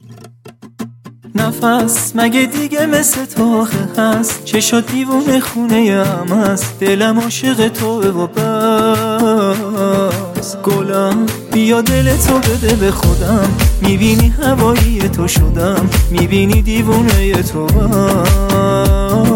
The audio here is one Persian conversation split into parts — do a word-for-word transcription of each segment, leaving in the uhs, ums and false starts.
نفس مگه دیگه مثل تو آخه هست؟ چشات دیوونه خونه هم هست، دلم عاشق توه و بس. گلم بیا دل تو بده به خودم، میبینی هوایی تو شدم، میبینی دیوونه تو هم.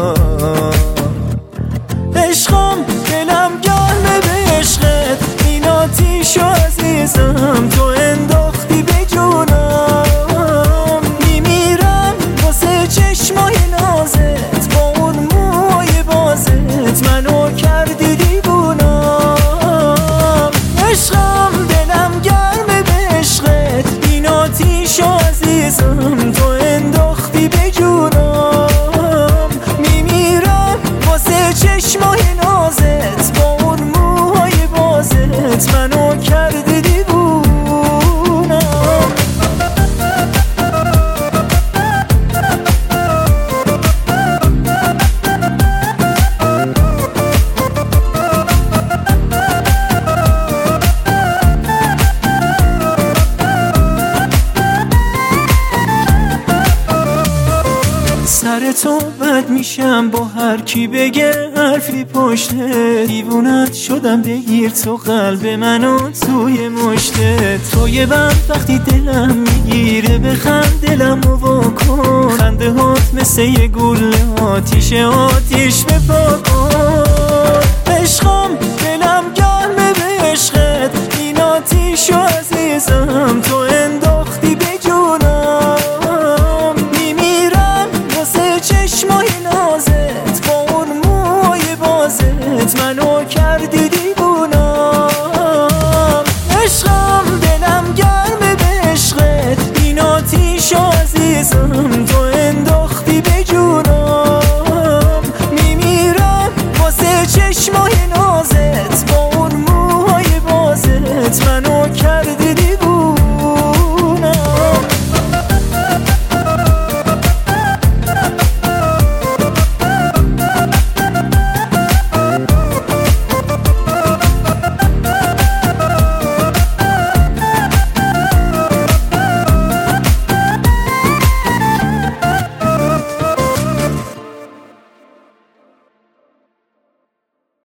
عشقم دلم گرمه به عشقت، این آتیشو عزیزم تو انداختی به جونم. میمیرم واسه چشمای نازت، با اون موهای بازت منو کردی دیوونم. عشقم دلم گرمه به عشقت، این آتیشو عزیزم تو انداختی به جونم. میمیرم واسه چشمای نازت، با اون موهای بازت منو کردی دیوونم. سر تو بد میشم با هر کی بگه حرفی پشته، دیوونت شدم بگیر تو قلب منو توی مشته. توی بند وقتی دلم میگیره بخند دلمو واکن، خنده هات مثل یه گوله آتیش آتیش بپا کن. عشقم دلم گرمه به عشقت، این آتیشو عزیزم تو